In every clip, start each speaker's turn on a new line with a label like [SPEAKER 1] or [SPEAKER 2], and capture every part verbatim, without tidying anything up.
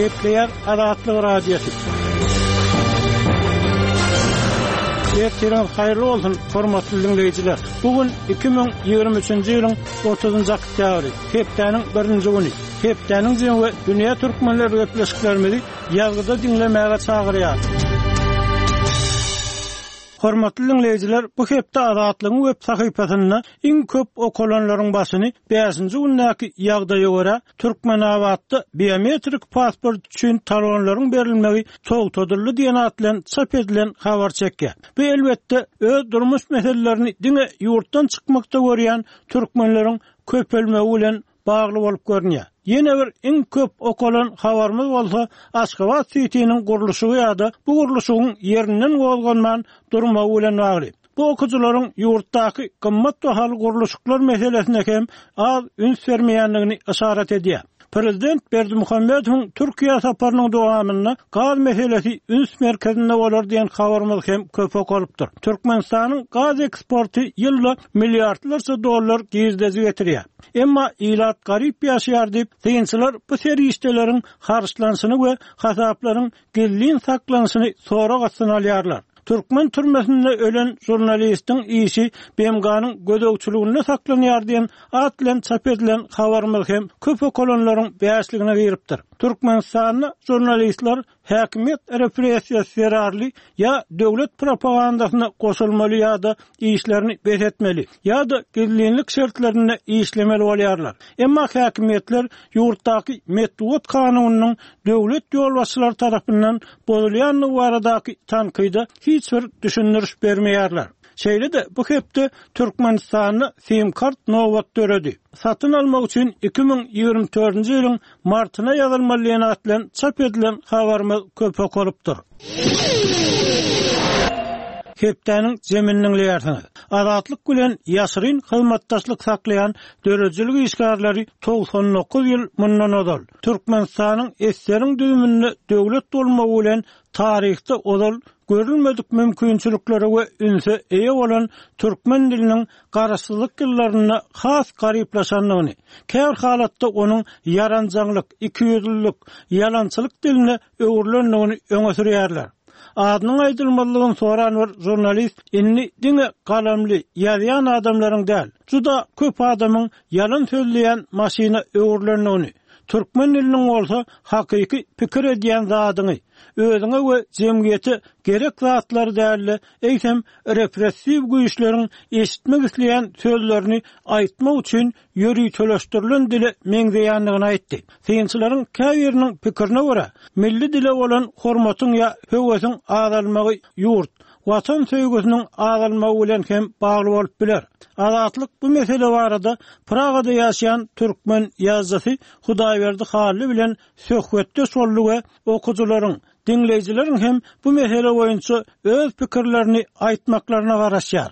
[SPEAKER 1] Kepler Adatlı Radyosu. Ertiram hayırlı olsun hormatly dinleyijiler. Bugün iki bin ýygrimi üçinji ýylyň otuzunjy oktýabry, hepdeniň birinji güni. Hepdeniň jemgy dünýä türkmenleri öpleşiklerimizi ýazgyda dinlemäge çagyrýar. Hormatly dinleyijiler, bu hepde Adatlyň web sahypasyna iň köp okulanlaryň başyny beşinji günnäki ýagdaýa görä Türkmenawatda biometrik pasport üçin talonlaryň berilmegi togtadyldy diýen at bilen çap edilen habar çekdi. Bu elbetde öz durmuş meselelerini diňe ýurtdan çykmakda görýän türkmenleriň köpelmegi bilen bagly bolup görünýär. Ýene bir iň köp okulan habarymyz bolsa Aşgabat sitiniň gurulşy ýa-da bu gurulşyň ýerinden bolganman durmagy bilen bagly. Bu okujularyň ýurtdaky gymmat bahaly gurulşyklar meselesine hem az üns bermeýänligini işaret edýär. Prezident Berdimuhammedowyň Türkiýe saparynyň dowamyna gaz meselesi üns merkezinde bolar diýen habarymyz hem köp okulypdyr. Türkmenistanyň gaz eksporty ýylda milliardlarça dollar gizdezi getirýär. Emma ilat garip ýaşaýar diýip synçylar bu serişdeleriň harçlanşyny we hasaplaryň gellin saklanşyny sonra gatsan alýarlar. Türkmen türmesinde ölen jurnalistiň işi B M G'nyň gödökçiliginde saklanýar diýen at bilen çap edilen habarymyz hem köp okulanlaryň beýasligine giripdir. Türkmenistanyň jurnalistler häkimet repressiýasy zararly ýa döwlet propagandasyna goşulmaly ýa-da işlerini beretmeli ýa-da gizlinlik şertlerine işlemeli bolýarlar. Emma häkimetler ýurtdaky Medeniýet kanunynyň döwlet ýolbaşçylary tarapyndan bozulýanlygy baradaky tankyda hiç bir düşündürüş bermeýärler. Şeýle de bu hepde Türkmenistanyň sim-kart nowbat döredi. Satyn almak üçin iki bin ýygrimi dördünji ýylyň martyna ýazylmaly at bilen çap edilen habarymyz köp okulypdyr. Hepdeniň zemininiň ýerine adatlyk bilen ýaşyryn hyzmatdaşlyk saklayan dörejilik işgärleri doksan dokuz ýyl mundan odal. Türkmenistanyň eseriň düýümini döwlet bolmagy bilen taryhda odal görülmedik mümkinçilikleri we ünse eýe bolan türkmen diliniň garaşsyzlyk ýyllaryna has gariplaşanlygyny, käbir halatda onuň yaranjanglyk, ikiýüzlülük, ýalançylyk diline öwürlenligini öňe sürýärler. Adynyň aýdylmalygyny soran bir jurnalist inni diňe galamly ýazýan adamlaryň däl, juda köp adamyň ýalan sözleýän maşyna öwürlenligini, türkmen diliniň bolsa hakyky pikir edýän zadyny, özüňe we jemgyýete gerek zatlary däl, eýsem repressiw güýçleriň eşitmek isleýän sözlerini aýtmak üçin ýöri töleşdirilen dile meňzeýänligini aýtdy. Synçylaryň käbiriniň pikirine görä, milli dile bolan hormatyň ýa höwesiň azalmagy ýurt, watan söýgüsiniň azalmagy bilen hem bagly bolup biler. Adatlyk bu mesele barada Pragada ýaşaýan türkmen ýazgysy Hudaýberdi Hally bilen söhbetde şollugy okujularyň, dinleýijileriň hem bu mesele boýunça öz pikirlerini aýtmaklaryna garaşýar.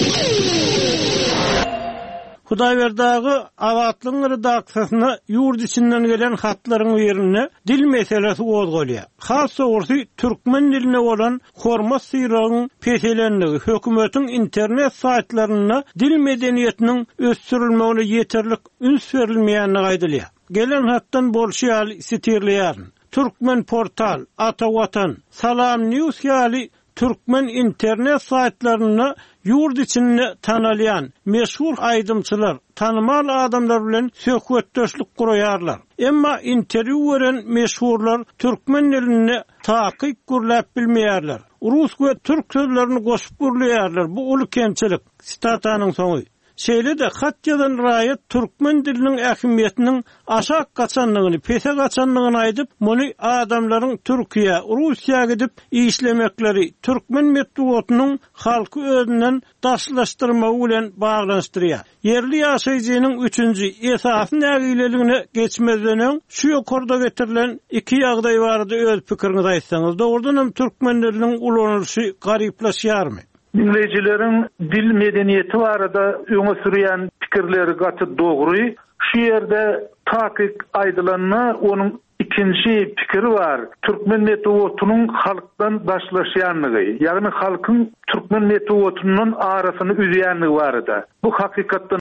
[SPEAKER 1] Hudaýberdagy Adatlyň redaksiýasyna ýurt içinden gelen hatlaryň birine dil meselesi gozgalýar. Has soňsy türkmen diline bolan hormat syragyň peşelenligi hökümetiň internet saytlaryna dil medeniýetiniň ösdürilmegine ýeterlik üns berilmeýänligi aýdylýar. Gelen hatdan bolşýal sitirleýär. Türkmen portal, Atawatan, Salam News ýaly Türkmen internet saytlaryna ýurt içinde tanalyan meşhur aýdymçylar, tanymal adamlar bilen söhbetdeşlik guraýarlar. Emma interwiu beren meşhurlar türkmen diline takyk gurlap bilmeýärler. Rus we türk sözlerini goşup gurlaýarlar. Bu uly kemçilik. Statanyň soňy. Şeýle de hat ýazan raýat türkmen diliniň ähmiýetiniň aşak gaçanlygyny, pese gaçanlygyny aýdyp, muny adamlaryň Türkiýe, Russiýa gidip işlemekleri türkmen medeniýetiniň halky özünden daşlaşdyrmagy bilen baglanşdyrýar. Yerli ýaşaýjynyň üçünji esasy nägileligine geçmezden şu ýokarda getirilen iki ýagdaý barada öz pikiriňizi aýtsaňyz, dogrudan hem türkmen diliniň ulanýşy gariplaşýarmy?
[SPEAKER 2] Dinleyijilerin dil medeniyeti barada öňe sürýän pikirleri gaty dogry. Şu ýerde takyk aýdylanyna onuň ikinji pikiri var. Türkmen medeniýetiniň halkdan daşlaşýanlygy, ýagny halkyň türkmen medeniýetiniň arasyny üzýänligi barada. Bu hakykatdan